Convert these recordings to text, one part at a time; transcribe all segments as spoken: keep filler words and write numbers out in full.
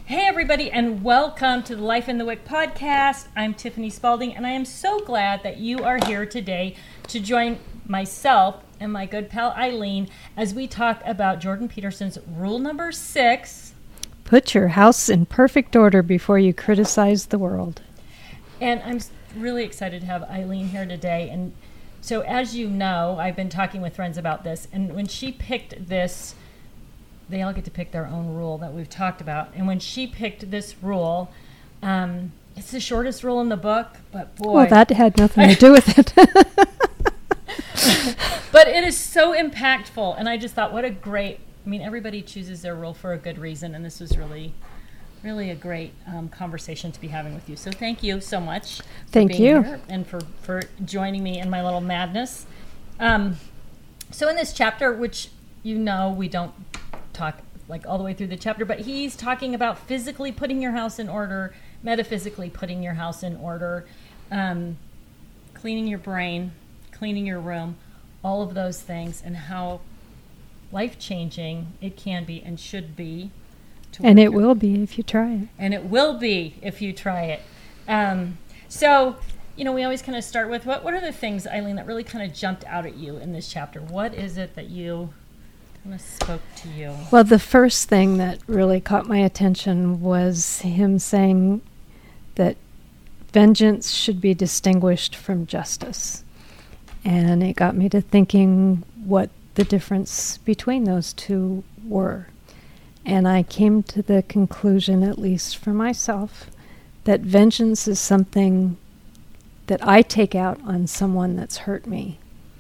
Hey everybody, and welcome to the Life in the Wick podcast. I'm Tiffany Spalding, and I am so glad that you are here today to join myself and my good pal Eileen as we talk about Jordan Peterson's rule number six. Put your house in perfect order before you criticize the world. And I'm really excited to have Eileen here today. And so as you know, I've been talking with friends about this, and when she picked this, they all get to pick their own rule that we've talked about. And when she picked this rule, um, it's the shortest rule in the book, but boy. Well, that had nothing to do with it. But it is so impactful. And I just thought, what a great, I mean, everybody chooses their rule for a good reason. And this was really, really a great um, conversation to be having with you. So thank you so much. Thank for being you. Here and for, for joining me in my little madness. Um, so in this chapter, which you know we don't talk like all the way through the chapter, but he's talking about physically putting your house in order, metaphysically putting your house in order, um, cleaning your brain, cleaning your room, all of those things, and how life-changing it can be and should be. To and it your, will be if you try it. And it will be if you try it. Um, so, you know, we always kind of start with, what, what are the things, Eileen, that really kind of jumped out at you in this chapter? What is it that you... I spoke to you. Well, the first thing that really caught my attention was him saying that vengeance should be distinguished from justice. And it got me to thinking what the difference between those two were. And I came to the conclusion, at least for myself, that vengeance is something that I take out on someone that's hurt me.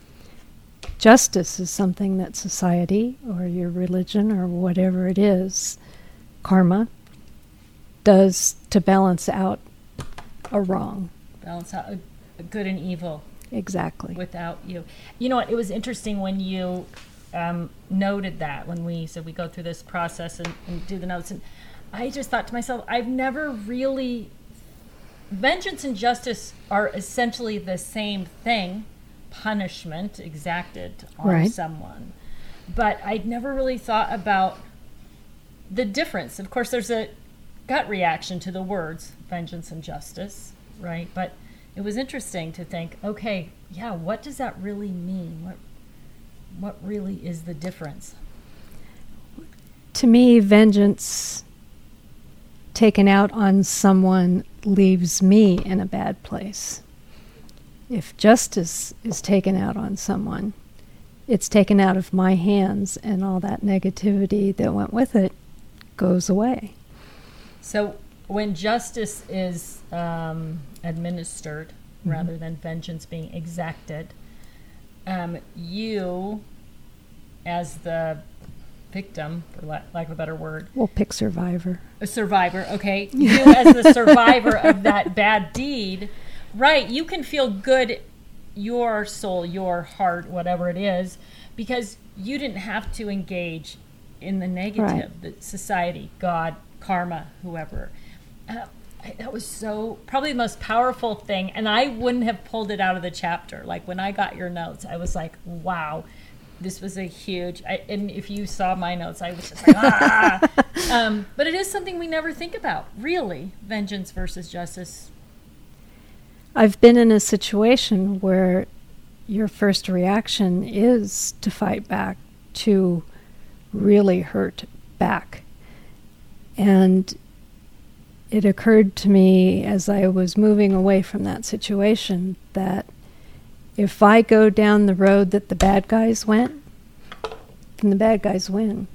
Justice is something that society or your religion or whatever it is, karma, does to balance out a wrong. Balance out a, a good and evil. Exactly. Without you. You know what, it was interesting when you um, noted that, when we said we go through this process and, and do the notes, and I just thought to myself, I've never really, vengeance and justice are essentially the same thing. Punishment exacted on right. someone. But I'd never really thought about the difference. Of course, there's a gut reaction to the words vengeance and justice, right? But it was interesting to think, okay, yeah, what does that really mean? What what really is the difference? To me, vengeance taken out on someone leaves me in a bad place. If justice is taken out on someone, it's taken out of my hands, and all that negativity that went with it goes away. So when justice is um, administered, mm-hmm. rather than vengeance being exacted, um, you, as the victim, for la- lack of a better word. We'll pick survivor. A survivor, okay. You, as the survivor of that bad deed, right, you can feel good, your soul, your heart, whatever it is, because you didn't have to engage in the negative, right. The society, God, karma, whoever. Uh, I, that was so, probably the most powerful thing, and I wouldn't have pulled it out of the chapter. Like, when I got your notes, I was like, wow, this was a huge, I, and if you saw my notes, I was just like, ah! um, but it is something we never think about, really, vengeance versus justice. I've been in a situation where your first reaction is to fight back, to really hurt back. And it occurred to me as I was moving away from that situation that if I go down the road that the bad guys went, then the bad guys win.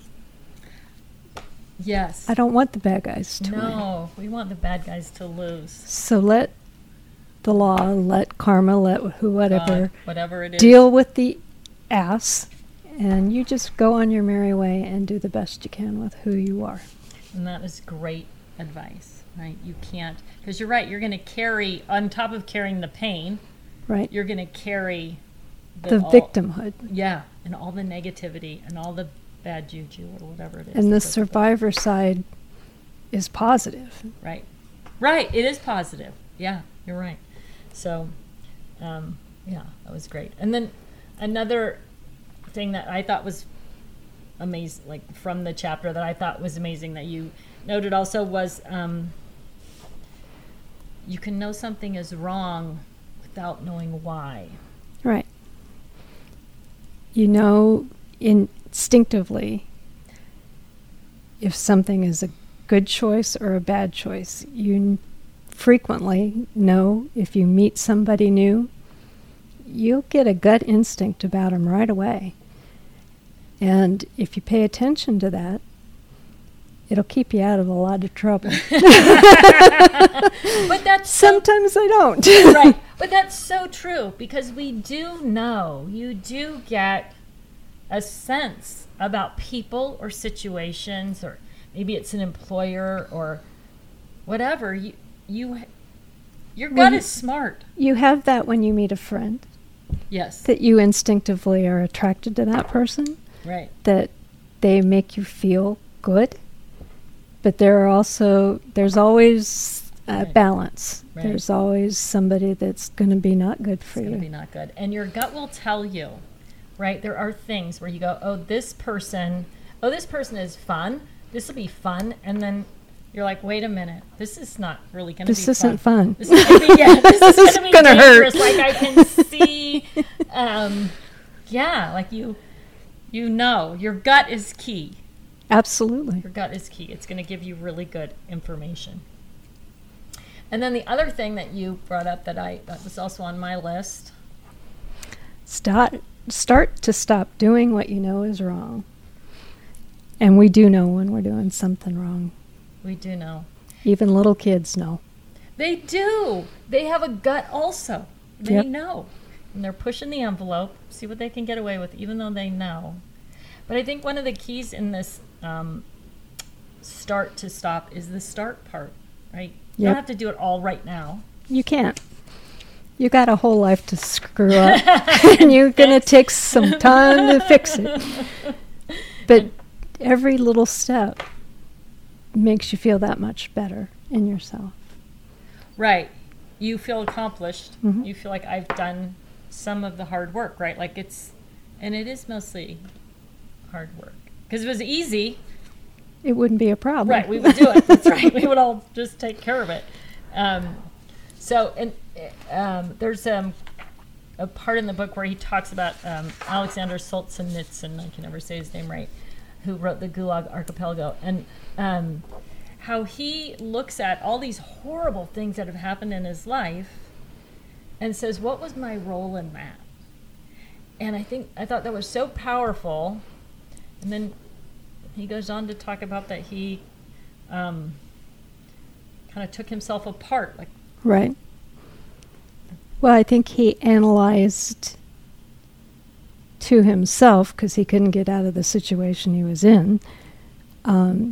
Yes. I don't want the bad guys to no, win. No, we want the bad guys to lose. So let the law, let karma, let who, whatever, God, whatever it is, deal with the ass, and you just go on your merry way and do the best you can with who you are. And that is great advice, right? You can't, because you're right, you're going to carry, on top of carrying the pain, right? You're going to carry the, the all, victimhood. Yeah, and all the negativity and all the bad juju or whatever it is. And the survivor side is positive. Right. Right, it is positive. Yeah, you're right. So, um, yeah, that was great. And then another thing that I thought was amazing, like from the chapter that I thought was amazing that you noted also was um, you can know something is wrong without knowing why. Right. You know instinctively if something is a good choice or a bad choice. You n- frequently know if you meet somebody new, you'll get a gut instinct about them right away. And if you pay attention to that, it'll keep you out of a lot of trouble. But that's sometimes so, I don't. Right. But that's so true because we do know, you do get a sense about people or situations, or maybe it's an employer or whatever. You, you, your gut Well, is smart. You have that when you meet a friend, Yes. that you instinctively are attracted to that person, Right. that they make you feel good. But there are also, there's always a Right. balance. Right. There's always somebody that's going to be not good for It's you. going to be not good. And your gut will tell you, right? There are things where you go, oh, this person, oh, this person is fun. This will be fun. And then you're like, wait a minute. This is not really going to be fun. This isn't fun. This is going to be, yeah, this is going to be gonna dangerous. hurt. Like I can see, um, yeah, like you, you know, your gut is key. Absolutely. Your gut is key. It's going to give you really good information. And then the other thing that you brought up that I that was also on my list. Start, start to stop doing what you know is wrong. And we do know when we're doing something wrong. We do know. Even little kids know. They do. They have a gut also. They Yep. know. And they're pushing the envelope, see what they can get away with, even though they know. But I think one of the keys in this um, start to stop is the start part, right? You Yep. don't have to do it all right now. You can't. You got a whole life to screw up, and you're going to take some time to fix it. But every little step makes you feel that much better in yourself. Right. You feel accomplished. Mhm. You feel like I've done some of the hard work, right? Like it's, and it is mostly hard work. Because if it was easy, It wouldn't be a problem. right, we would do it. That's right. We would all just take care of it. Um, so, and um, there's um, a part in the book where he talks about um, Alexander Solzhenitsyn, I can never say his name right, who wrote the Gulag Archipelago, and um, how he looks at all these horrible things that have happened in his life and says, what was my role in that? And I think, I thought that was so powerful. And then he goes on to talk about that he um, kind of took himself apart. Like, Right. Well, I think he analyzed to himself, because he couldn't get out of the situation he was in, um,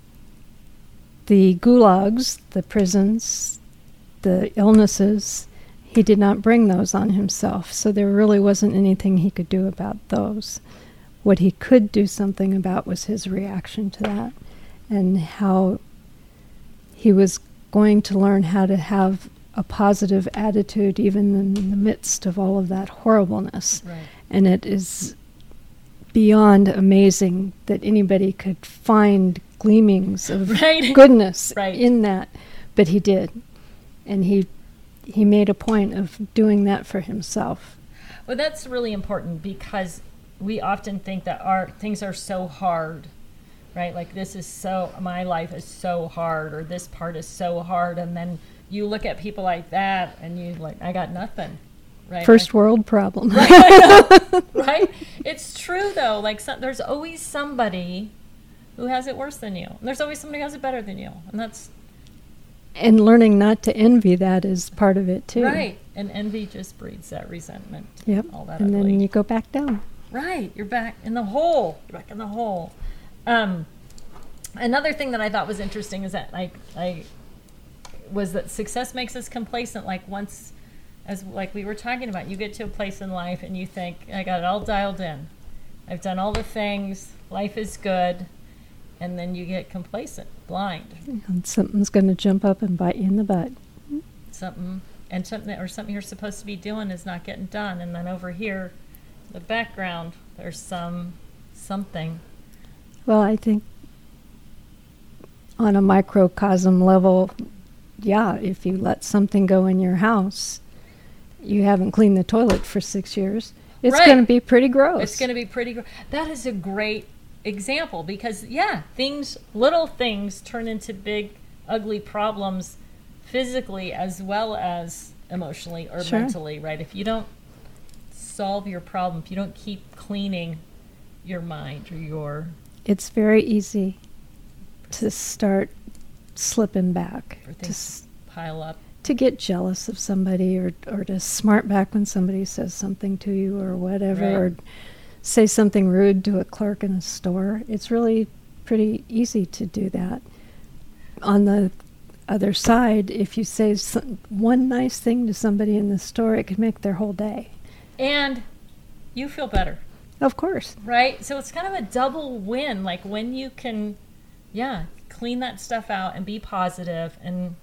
the gulags, the prisons, the illnesses. He did not bring those on himself, so there really wasn't anything he could do about those. What he could do something about was his reaction to that, and how he was going to learn how to have a positive attitude even in the midst of all of that horribleness. right. And it is beyond amazing that anybody could find gleamings of Right. goodness Right. in that, but he did. And he he made a point of doing that for himself. Well, that's really important because we often think that our things are so hard, right? Like this is so, my life is so hard, or this part is so hard, and then you look at people like that and you like, I got nothing, right? First Like, world problem. right, I know, right? It's true though. Like so, there's always somebody who has it worse than you, and there's always somebody who has it better than you, and that's And learning not to envy that is part of it too. right. And envy just breeds that resentment. Yep. All that And ugly. then you go back down. Right, you're back in the hole. You're back in the hole. Um, another thing that I thought was interesting is that I, I was that success makes us complacent. Like once, as like we were talking about, you get to a place in life and you think, I got it all dialed in. I've done all the things. Life is good, and then you get complacent, blind. And something's going to jump up and bite you in the butt. Something and something or something you're supposed to be doing is not getting done, and then over here, the background, there's some something Well, I think on a microcosm level, yeah, if you let something go in your house, you haven't cleaned the toilet for six years, it's Right. going to be pretty gross. It's going to be pretty gross. That is a great example because, yeah, things, little things turn into big, ugly problems physically as well as emotionally or Sure. mentally, right? If you don't solve your problem, if you don't keep cleaning your mind or your It's very easy to start slipping back, or to, things s- pile up. to get jealous of somebody, or, or to smart back when somebody says something to you or whatever, Right. or say something rude to a clerk in a store. It's really pretty easy to do that. On the other side, if you say some, one nice thing to somebody in the store, it could make their whole day. And you feel better. Of course. Right? So it's kind of a double win. Like when you can, yeah, clean that stuff out and be positive and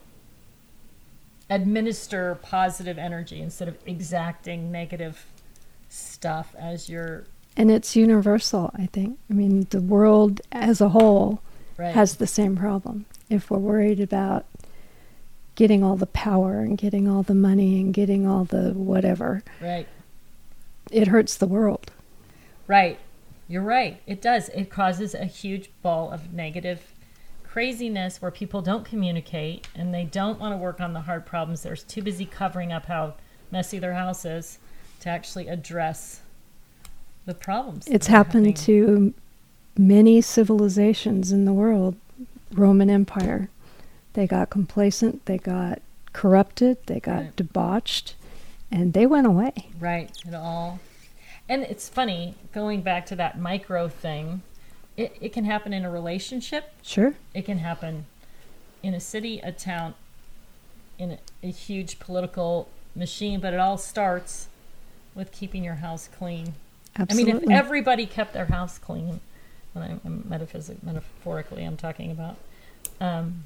administer positive energy instead of exacting negative stuff as your, And it's universal, I think. I mean, the world as a whole right. has the same problem. If we're worried about getting all the power and getting all the money and getting all the whatever, Right. it hurts the world. Right. You're right. It does. It causes a huge ball of negative craziness where people don't communicate and they don't want to work on the hard problems. They're too busy covering up how messy their house is to actually address the problems. It's that are happened happening. to many civilizations in the world. Roman Empire. They got complacent, they got corrupted, they got Right. debauched, and they went away. Right. It all. And it's funny, going back to that micro thing, it, it can happen in a relationship. Sure. It can happen in a city, a town, in a, a huge political machine, but it all starts with keeping your house clean. Absolutely. I mean, if everybody kept their house clean, when I'm, I'm metaphysic, metaphorically I'm talking about, um,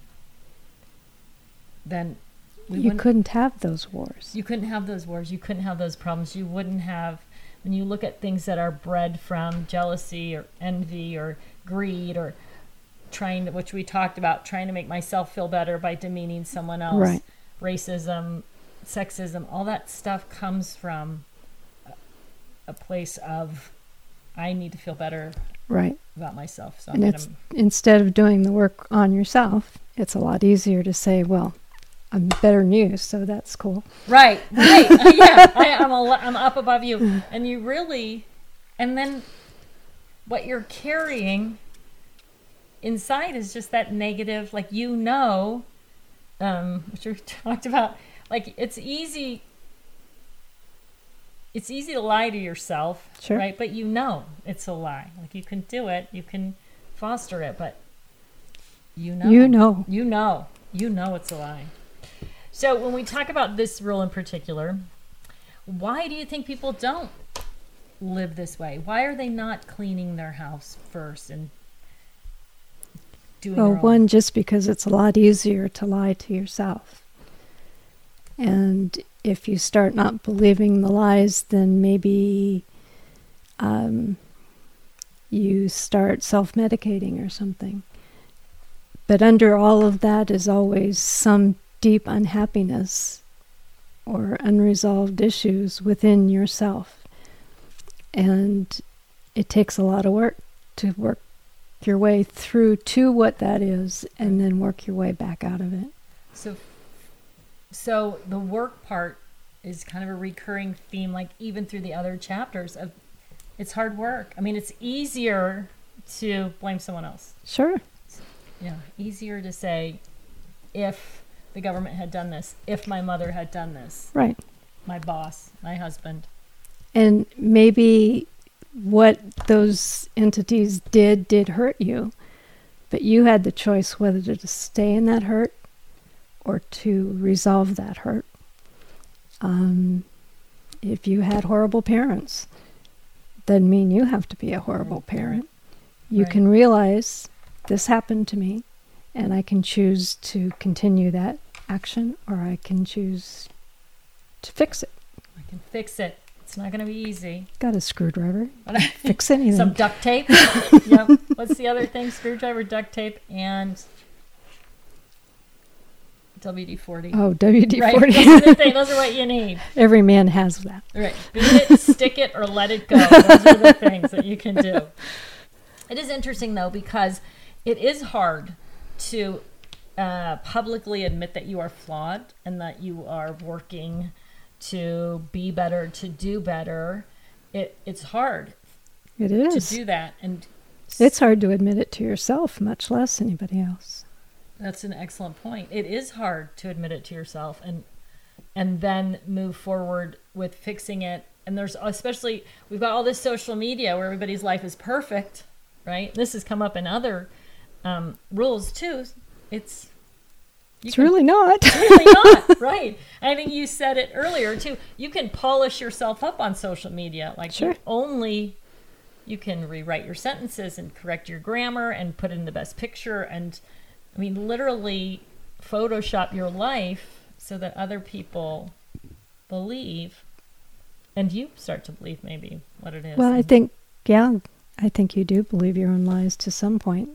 then we you wouldn't, couldn't have those wars. you couldn't have those wars. You couldn't have those problems. You wouldn't have, when you look at things that are bred from jealousy or envy or greed or trying to, which we talked about, trying to make myself feel better by demeaning someone else, Right. racism, sexism, all that stuff comes from a, a place of, I need to feel better Right. about myself. So And I'm it's gonna, instead of doing the work on yourself, it's a lot easier to say, well, I'm better than you, so that's cool. right, right, uh, yeah, I, I'm a, lo- I'm up above you, and you really, and then what you're carrying inside is just that negative, like you know, um, which we talked about, like it's easy. It's easy to lie to yourself, Sure. right? But you know it's a lie. Like you can do it, you can foster it, but you know, You know. you know, you know it's a lie. So when we talk about this rule in particular, why do you think people don't live this way? Why are they not cleaning their house first and doing Well, their own? one, just because it's a lot easier to lie to yourself. And if you start not believing the lies, then maybe um, you start self-medicating or something. But under all of that is always some deep unhappiness or unresolved issues within yourself. And it takes a lot of work to work your way through to what that is and then work your way back out of it. So, so the work part is kind of a recurring theme, like even through the other chapters of it's hard work. I mean, it's easier to blame someone else. Sure. Yeah, easier to say, if the government had done this, if my mother had done this, Right. my boss, my husband. And maybe what those entities did did hurt you, but you had the choice whether to stay in that hurt or to resolve that hurt. Um, if you had horrible parents, doesn't mean you have to be a horrible parent. You Right. can realize this happened to me, and I can choose to continue that action, or I can choose to fix it. I can fix it. It's not going to be easy. Got a screwdriver. Fix anything. Some duct tape. Yep. What's the other thing? Screwdriver, duct tape, and W D forty. Oh, W D forty. Right. Those are the things. Those are what you need. Every man has that. Right. Beat it, stick it, or let it go. Those are the things that you can do. It is interesting, though, because it is hard to uh, publicly admit that you are flawed and that you are working to be better, to do better. It It's hard. It is. To do that. And it's hard to admit it to yourself, much less anybody else. That's an excellent point. It is hard to admit it to yourself and and then move forward with fixing it. And there's especially, we've got all this social media where everybody's life is perfect, right? This has come up in other um, rules too. It's it's can, really not. It's really not, right? I think you said it earlier too. You can polish yourself up on social media. Like sure. you only, you can rewrite your sentences and correct your grammar and put in the best picture and I mean, literally Photoshop your life so that other people believe, and you start to believe maybe what it is. Well, I think, yeah, I think you do believe your own lies to some point.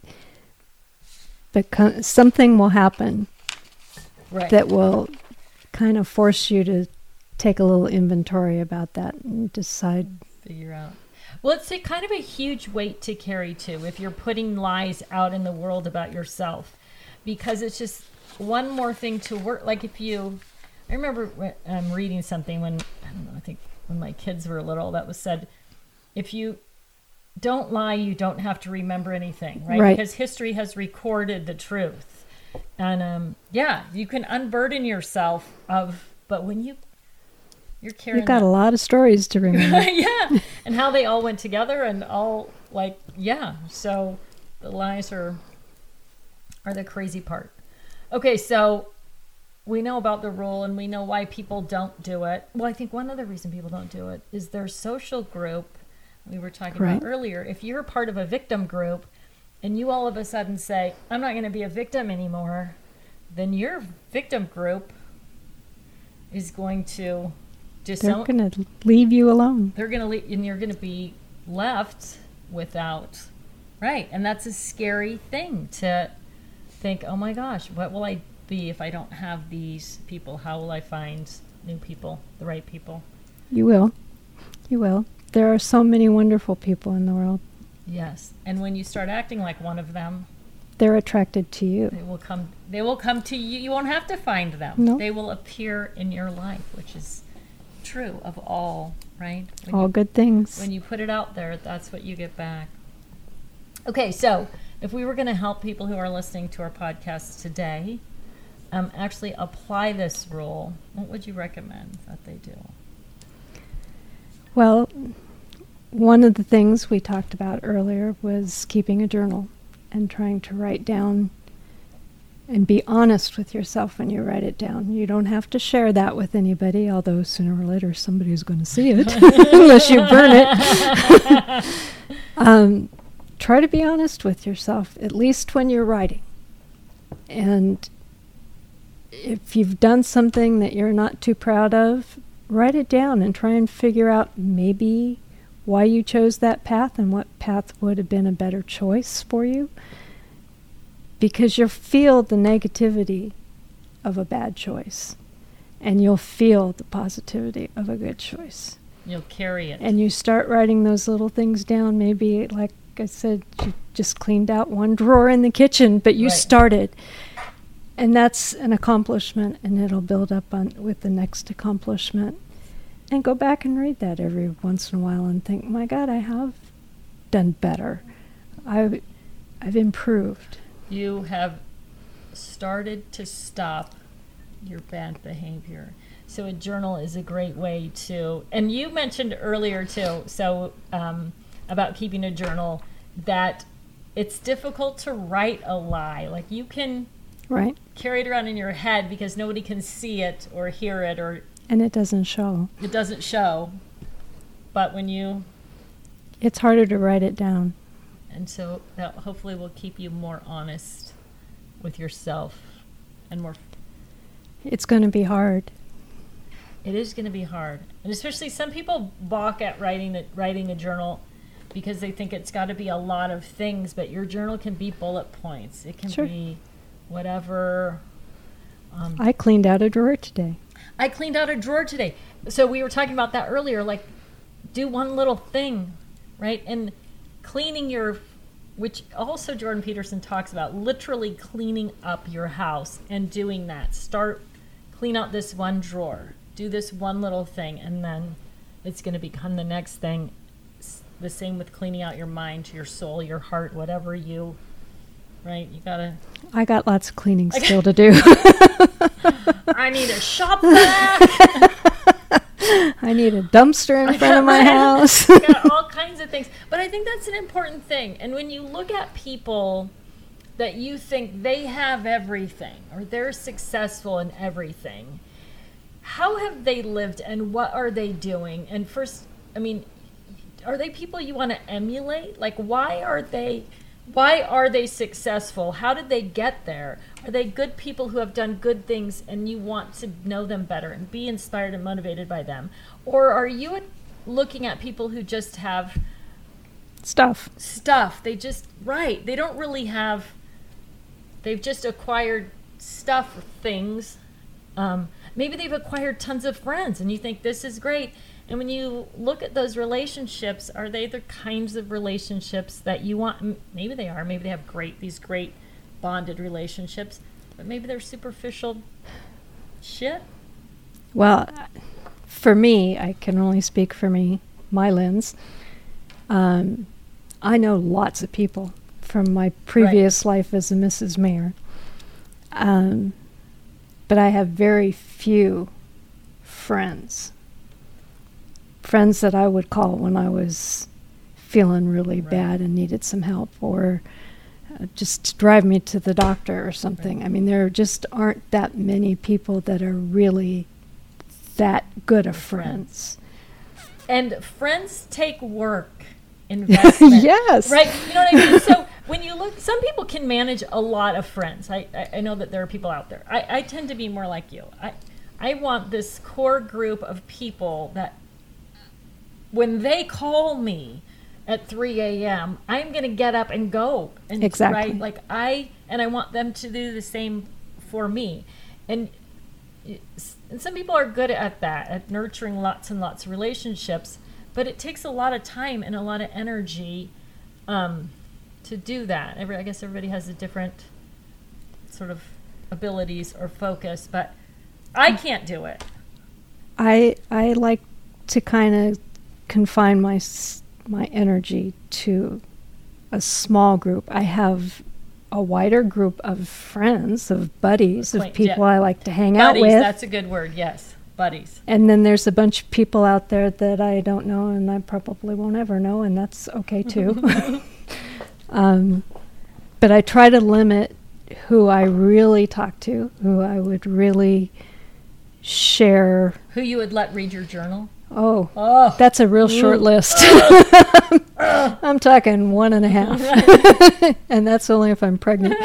But co- something will happen right. that will kind of force you to take a little inventory about that and decide. Figure out. Well, it's a kind of a huge weight to carry, too, if you're putting lies out in the world about yourself. Because it's just one more thing to work. Like if you, I remember I'm um, reading something when, I don't know, I think when my kids were little, that was said, if you don't lie, you don't have to remember anything, right? Right. Because history has recorded the truth. And um, yeah, you can unburden yourself of, but when you, you're carrying You've got that, a lot of stories to remember. yeah. And how they all went together and all like, yeah. So the lies are, are the crazy part. Okay, so we know about the rule and we know why people don't do it. Well, I think one other reason people don't do it is their social group we were talking right. about earlier. If you're part of a victim group and you all of a sudden say, I'm not going to be a victim anymore, then your victim group is going to disown. They're going to leave you alone. They're going to leave, and you're going to be left without, right. And that's a scary thing to think, oh my gosh, what will I be if I don't have these people? How will I find new people, the right people? You will. You will. There are so many wonderful people in the world. Yes. And when you start acting like one of them, they're attracted to you. They will come they will come to you. You won't have to find them. No. They will appear in your life, which is true of all, right? When all you, good things. When you put it out there, that's what you get back. Okay, so if we were going to help people who are listening to our podcast today um, actually apply this rule, what would you recommend that they do? Well, one of the things we talked about earlier was keeping a journal and trying to write down and be honest with yourself when you write it down. You don't have to share that with anybody, although sooner or later somebody's going to see it unless you burn it. um, Try to be honest with yourself, at least when you're writing. And if you've done something that you're not too proud of, write it down and try and figure out maybe why you chose that path and what path would have been a better choice for you. Because you'll feel the negativity of a bad choice, and you'll feel the positivity of a good choice. You'll carry it. And you start writing those little things down, maybe like I said, you just cleaned out one drawer in the kitchen, but you right. started. And that's an accomplishment, and it'll build up on with the next accomplishment. And go back and read that every once in a while and think, my God, I have done better. I've, I've improved. You have started to stop your bad behavior. So a journal is a great way to, and you mentioned earlier too, so um, about keeping a journal, that it's difficult to write a lie. Like you can right. carry it around in your head because nobody can see it or hear it, or and it doesn't show. It doesn't show. But when you, it's harder to write it down. And so that hopefully will keep you more honest with yourself and more. It's going to be hard. It is going to be hard. And especially some people balk at writing the, writing a journal because they think it's got to be a lot of things, but your journal can be bullet points. It can Sure. be whatever. Um, I cleaned out a drawer today. I cleaned out a drawer today. So we were talking about that earlier, like do one little thing, right? And cleaning your, which also Jordan Peterson talks about, literally cleaning up your house and doing that. Start, clean out this one drawer, do this one little thing, and then it's going to become the next thing. S- The same with cleaning out your mind, your soul, your heart, whatever you, right? You got to, I got lots of cleaning still to do. I need a shop vac. I need a dumpster in front of my house. Got all kinds of things. But I think that's an important thing. And when you look at people that you think they have everything or they're successful in everything, how have they lived and what are they doing? And first, I mean, are they people you want to emulate? Like, why are they... Why are they successful? How did they get there? Are they good people who have done good things and you want to know them better and be inspired and motivated by them? Or are you looking at people who just have Stuff. stuff? They just, right, they don't really have, they've just acquired stuff, things. Um, maybe they've acquired tons of friends and you think this is great. And when you look at those relationships, are they the kinds of relationships that you want? M- Maybe they are. Maybe they have great, these great bonded relationships, but maybe they're superficial shit. Well, for me, I can only speak for me, my lens. Um, I know lots of people from my previous life as a Missus Mayor. Um, but I have very few friends. Friends that I would call when I was feeling really Right. bad and needed some help, or uh, just to drive me to the doctor or something. Right. I mean, there just aren't that many people that are really that good of Friends. friends. And friends take work, investment. Yes. Right? You know what I mean? So when you look, some people can manage a lot of friends. I, I, I know that there are people out there. I, I tend to be more like you. I, I want this core group of people that when they call me at three a.m., I'm going to get up and go. And, Exactly. Right? Like I, and I want them to do the same for me. And, and some people are good at that, at nurturing lots and lots of relationships, but it takes a lot of time and a lot of energy um, to do that. Every, I guess everybody has a different sort of abilities or focus, but I can't do it. I I like to kind of confine my s- my energy to a small group. I have a wider group of friends, of buddies, of Acquaint- people yeah. I like to hang Buddies, out with. that's a good word, yes. Buddies. And then there's a bunch of people out there that I don't know and I probably won't ever know, and that's okay too. um, but I try to limit who I really talk to, who I would really share. Who you would let read your journal? Oh, Oh, that's a real short Ooh. list. I'm talking one and a half. And that's only if I'm pregnant.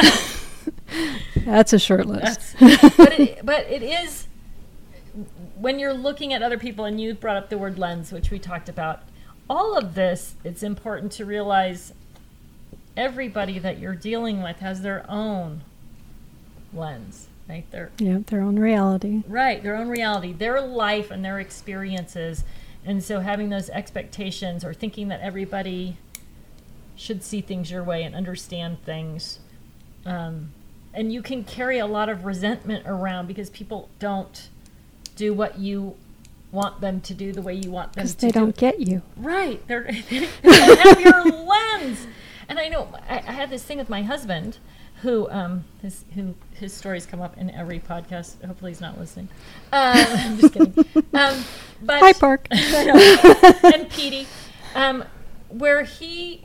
That's a short list. That's, but, it, but it is, when you're looking at other people, and you brought up the word lens, which we talked about, all of this, it's important to realize everybody that you're dealing with has their own lens, right? Their, Yeah, their own reality. right, their own reality, their life and their experiences. And so having those expectations or thinking that everybody should see things your way and understand things. Um, and you can carry a lot of resentment around because people don't do what you want them to do the way you want them to Because do. they don't get you. Right. They're, they don't have your lens. And I know I, I had this thing with my husband who um his who his stories come up in every podcast. Hopefully he's not listening. Um, I'm just kidding. Um, but Hi, Park. I know. And Petey, um, where he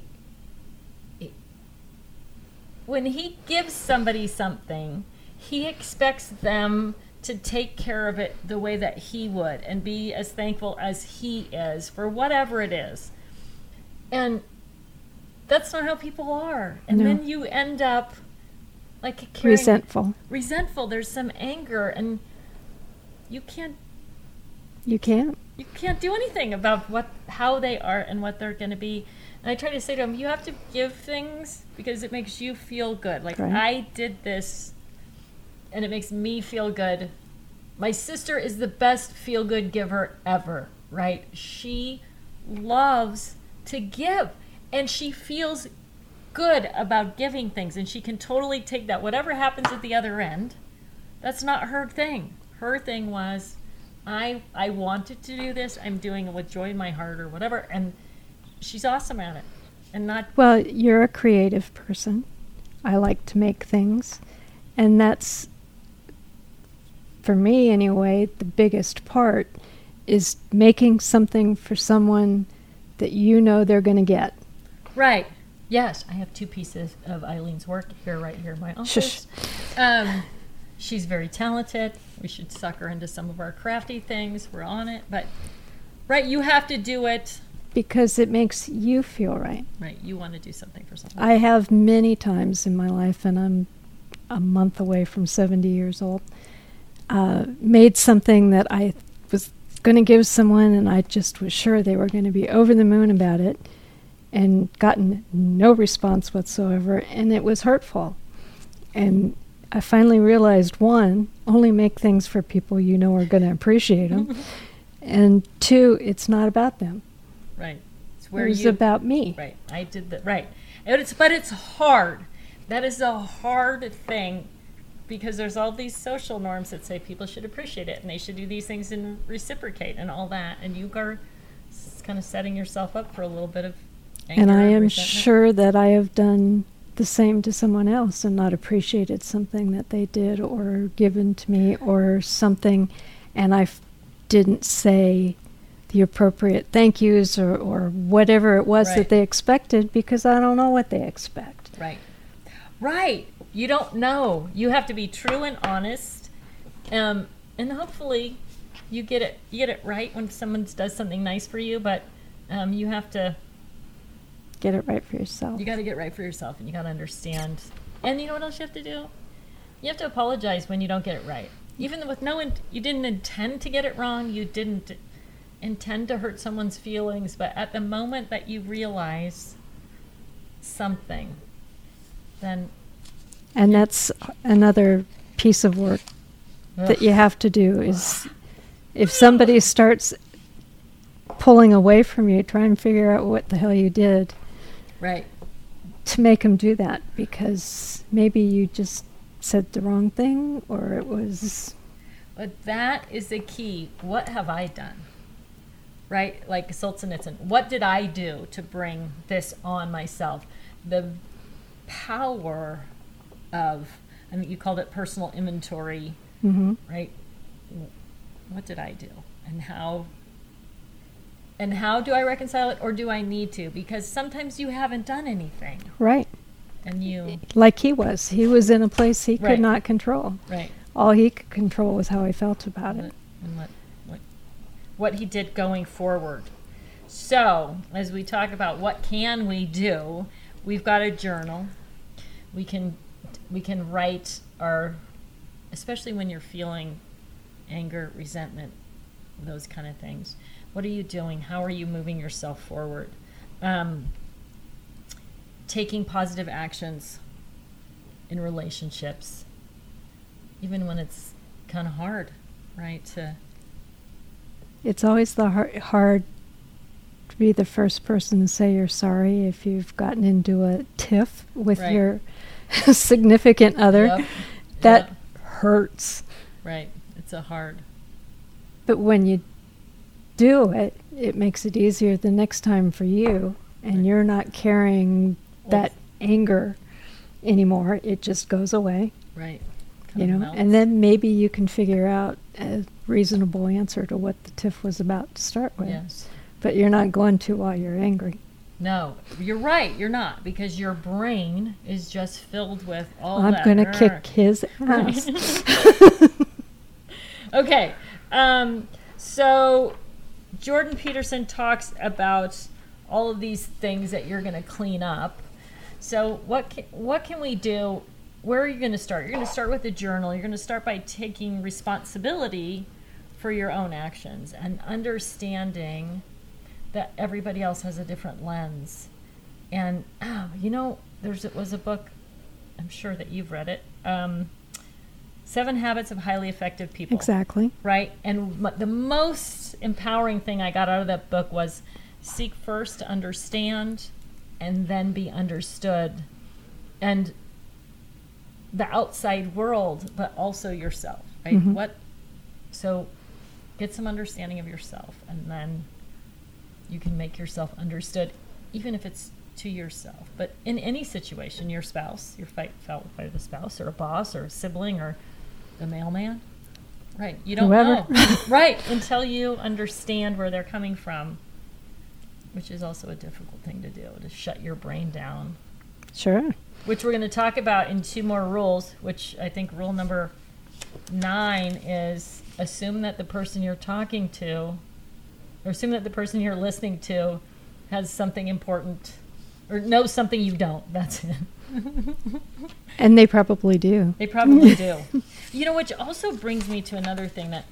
when he gives somebody something, he expects them to take care of it the way that he would and be as thankful as he is for whatever it is. And that's not how people are. And No. then you end up like carrying, Resentful. resentful. There's some anger, and you can't You can't. You can't do anything about what how they are and what they're going to be. And I try to say to them, you have to give things because it makes you feel good. Like, Right. I did this, and it makes me feel good. My sister is the best feel-good giver ever, right? She loves to give, and she feels good about giving things, and she can totally take that. Whatever happens at the other end, that's not her thing. Her thing was, I I wanted to do this. I'm doing it with joy in my heart or whatever, and she's awesome at it. And not Well, you're a creative person. I like to make things. And that's, for me anyway, the biggest part is making something for someone that you know they're going to get. right. Yes, I have two pieces of Eileen's work here, right here in my office. Shush. Um, she's very talented. We should suck her into some of our crafty things. We're on it. But, right, you have to do it. Because it makes you feel right. Right, you want to do something for someone. I have many times in my life, and I'm a month away from seventy years old, uh, made something that I was going to give someone, and I just was sure they were going to be over the moon about it, and gotten no response whatsoever, and it was hurtful. And I finally realized, one, only make things for people you know are going to appreciate them, and two, it's not about them. Right. It's where It was you about me. Right. I did that. Right. And it's but it's hard. That is a hard thing because there's all these social norms that say people should appreciate it and they should do these things and reciprocate and all that. And you are kind of setting yourself up for a little bit of anger And I am resentment. sure that I have done the same to someone else and not appreciated something that they did or given to me or something, and I f- didn't say the appropriate thank yous or, or whatever it was Right. that they expected because I don't know what they expect. Right. Right. You don't know. You have to be true and honest. Um, and hopefully you get it you get it right when someone does something nice for you, but um, you have to Get it right for yourself. you got to get right for yourself and you got to understand. And you know what else you have to do? You have to apologize when you don't get it right. Even with no in- you didn't intend to get it wrong, you didn't intend to hurt someone's feelings, but at the moment that you realize something, then And that's another piece of work that you have to do is if somebody starts pulling away from you, try and figure out what the hell you did right. to make them do that, because maybe you just said the wrong thing or it was But that is the key. What have I done? Right? Like Solzhenitsyn. What did I do to bring this on myself? The power of, I mean, you called it personal inventory, mhm. right? What did I do? And how and how do I reconcile it, or do I need to? Because sometimes you haven't done anything Right. and you Like he was. He was in a place he could Right. not control. right. All he could control was how he felt about What- it. and what, what, what he did going forward. So, as we talk about what can we do, we've got a journal. We can we can write our, especially when you're feeling anger, resentment, those kind of things. What are you doing? How are you moving yourself forward? Um, taking positive actions in relationships, even when it's kind of hard, right? To It's always the hard, hard to be the first person to say you're sorry if you've gotten into a tiff with Right. your significant other. Yep. That Yep. hurts. Right. It's a hard. But when you do it, it makes it easier the next time for you, and Right. you're not carrying that anger anymore. It just goes away, Right. you Kind of know. melts. And then maybe you can figure out a reasonable answer to what the tiff was about to start with. Yes. But you're not going to while you're angry. No, you're right. You're not, because your brain is just filled with all I'm that. going to "Arr." kick his ass. Okay. Um, so Jordan Peterson talks about all of these things that you're going to clean up. So what can, what can we do? Where are you going to start? You're going to start with a journal. You're going to start by taking responsibility for your own actions, and understanding that everybody else has a different lens. And, oh, you know, there's it was a book, I'm sure that you've read it, um, Seven Habits of Highly Effective People. Exactly. Right? And m- the most empowering thing I got out of that book was seek first to understand and then be understood. And the outside world, but also yourself, right? Mm-hmm. What? So get some understanding of yourself, and then you can make yourself understood, even if it's to yourself. But in any situation, your spouse, your fight felt by the spouse, or a boss, or a sibling, or the mailman, right? You don't Whoever. know, right? Until you understand where they're coming from, which is also a difficult thing to do, to shut your brain down. Sure. Which we're going to talk about in two more rules, which I think rule number nine is assume that the person you're talking to, or assume that the person you're listening to has something important, or knows something you don't. That's it. And they probably do. They probably do. You know, which also brings me to another thing that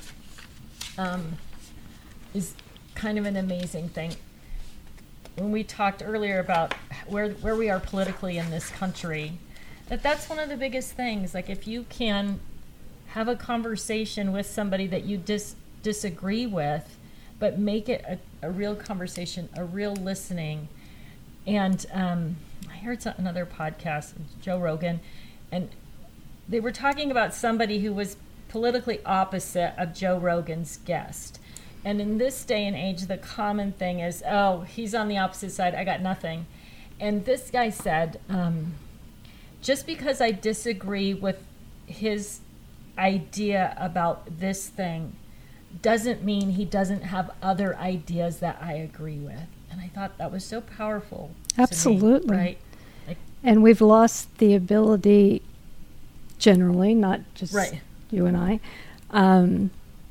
um, is kind of an amazing thing. When we talked earlier about where where we are politically in this country, that that's one of the biggest things. Like, if you can have a conversation with somebody that you dis- disagree with, but make it a, a real conversation, a real listening. And um, I heard some, another podcast, Joe Rogan, and they were talking about somebody who was politically opposite of Joe Rogan's guest. And in this day and age, the common thing is, oh, he's on the opposite side, I got nothing. And this guy said, um, just because I disagree with his idea about this thing doesn't mean he doesn't have other ideas that I agree with. And I thought that was so powerful. Absolutely. To me, right? Like, and we've lost the ability, generally, not just right. you and I, um,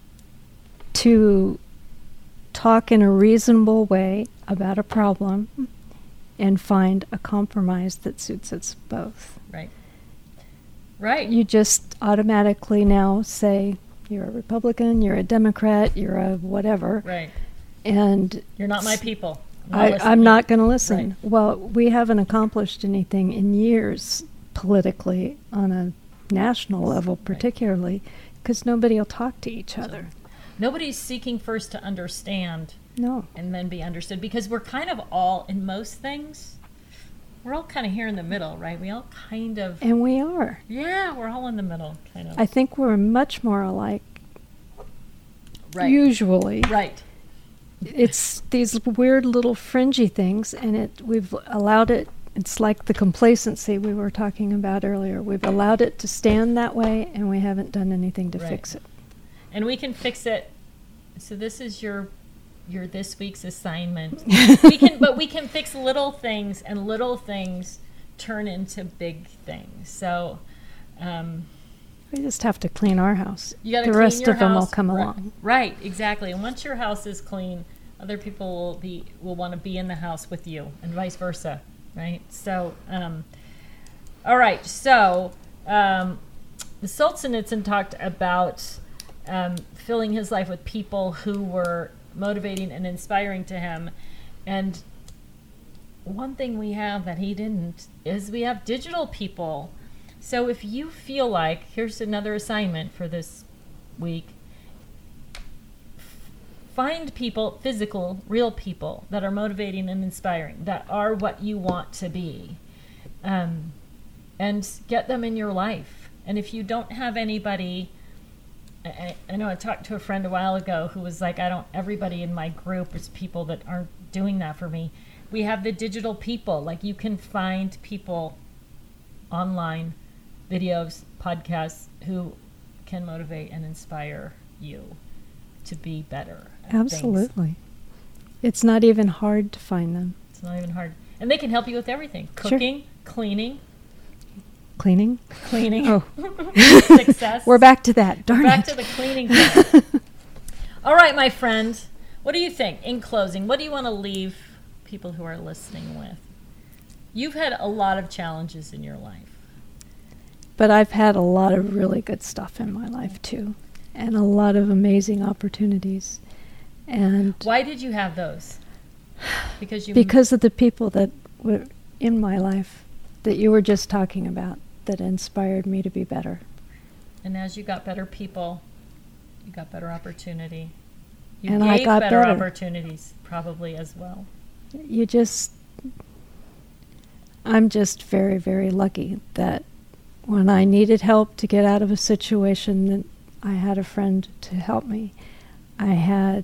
to talk in a reasonable way about a problem and find a compromise that suits us both. Right. Right. You just automatically now say, you're a Republican, you're a Democrat, you're a whatever. Right. And you're not my people. I'm I, not I'm not going to listen. Right. Well, we haven't accomplished anything in years politically on a national level, particularly, because right. nobody will talk to each other. So, nobody's seeking first to understand. No. And then be understood, because we're kind of all, in most things, we're all kind of here in the middle, right? We all kind of... And we are. Yeah, we're all in the middle, kind of. I think we're much more alike. Right. Usually. Right. It's these weird little fringy things, and it we've allowed it, it's like the complacency we were talking about earlier. We've allowed it to stand that way, and we haven't done anything to right. fix it. And we can fix it. So this is your your this week's assignment. we can, but we can fix little things, and little things turn into big things. So um, we just have to clean our house. You gotta the clean rest your of them house. will come right. along. Right, exactly. And once your house is clean, other people will be will want to be in the house with you, and vice versa. Right. So, um, all right. So, um, the Solzhenitsyn talked about um, filling his life with people who were motivating and inspiring to him. And one thing we have that he didn't is we have digital people. So if you feel like, here's another assignment for this week, find people, physical, real people that are motivating and inspiring, that are what you want to be, um, and get them in your life. And if you don't have anybody, I, I know I talked to a friend a while ago who was like, I don't, everybody in my group is people that aren't doing that for me. We have the digital people. Like, you can find people online, videos, podcasts, who can motivate and inspire you to be better. Absolutely. Things. It's not even hard to find them. It's not even hard. And they can help you with everything. Cooking, sure. cleaning. Cleaning? Cleaning. Oh. Success. We're back to that. Darn We're back it. to the cleaning part. All right, my friend. What do you think? In closing, what do you want to leave people who are listening with? You've had a lot of challenges in your life. But I've had a lot of really good stuff in my life, too. and a lot of amazing opportunities. And why did you have those? Because you because of the people that were in my life that you were just talking about that inspired me to be better. And as you got better people, you got better opportunity. You and gave I got better, better opportunities probably as well. You just, I'm just very, very lucky that when I needed help to get out of a situation, that I had a friend to help me. I had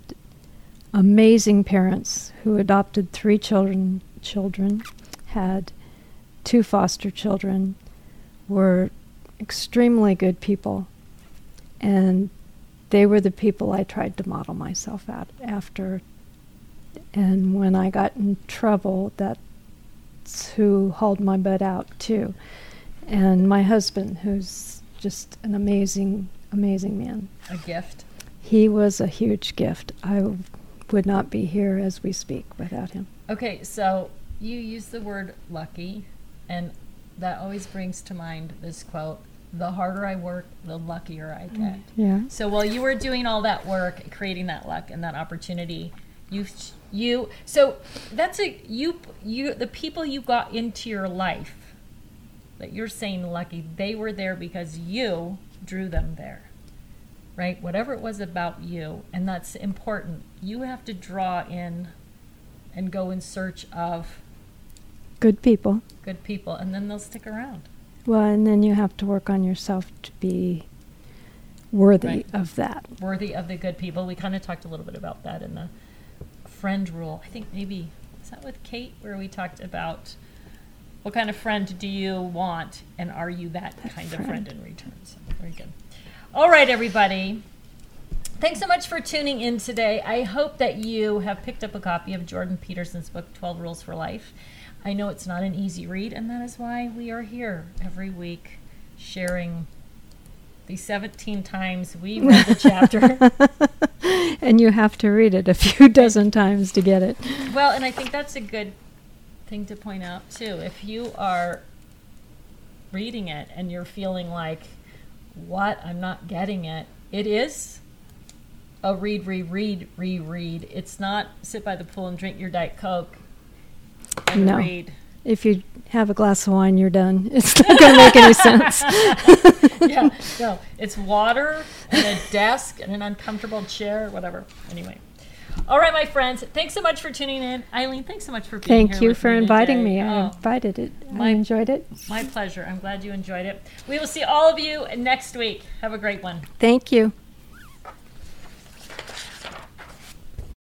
amazing parents who adopted three children, children, had two foster children, were extremely good people, and they were the people I tried to model myself at after. And when I got in trouble, that's who hauled my butt out too. And my husband, who's just an amazing, amazing man. A gift. He was a huge gift. I would not be here as we speak without him. Okay, so you use the word lucky, and that always brings to mind this quote, the harder I work, the luckier I get. Yeah. So while you were doing all that work, creating that luck and that opportunity, you, you, so that's a, you, you, the people you got into your life that you're saying lucky, they were there because you drew them there, right? Whatever it was about you, and that's important. You have to draw in and go in search of good people. Good people, and then they'll stick around. Well, and then you have to work on yourself to be worthy Right. of that. Worthy of the good people. We kind of talked a little bit about that in the friend rule. I think maybe, is that with Kate, where we talked about what kind of friend do you want, and are you that, that kind friend. of friend in return? So, very good. All right, everybody. Thanks so much for tuning in today. I hope that you have picked up a copy of Jordan Peterson's book, twelve Rules for Life. I know it's not an easy read, and that is why we are here every week sharing the seventeen times we read the chapter. And you have to read it a few dozen times to get it. Well, and I think that's a good thing to point out, too. If you are reading it and you're feeling like, what, I'm not getting it, it is a read, reread, reread. It's not sit by the pool and drink your Diet Coke and no. read. If you have a glass of wine, you're done. It's not going to make any sense. Yeah, no. It's water and a desk and an uncomfortable chair, whatever. Anyway. All right, my friends. Thanks so much for tuning in. Eileen, thanks so much for being Thank here you with for me inviting today. me. I Oh, invited it. my- I enjoyed it. my pleasure. I'm glad you enjoyed it. We will see all of you next week. Have a great one. Thank you.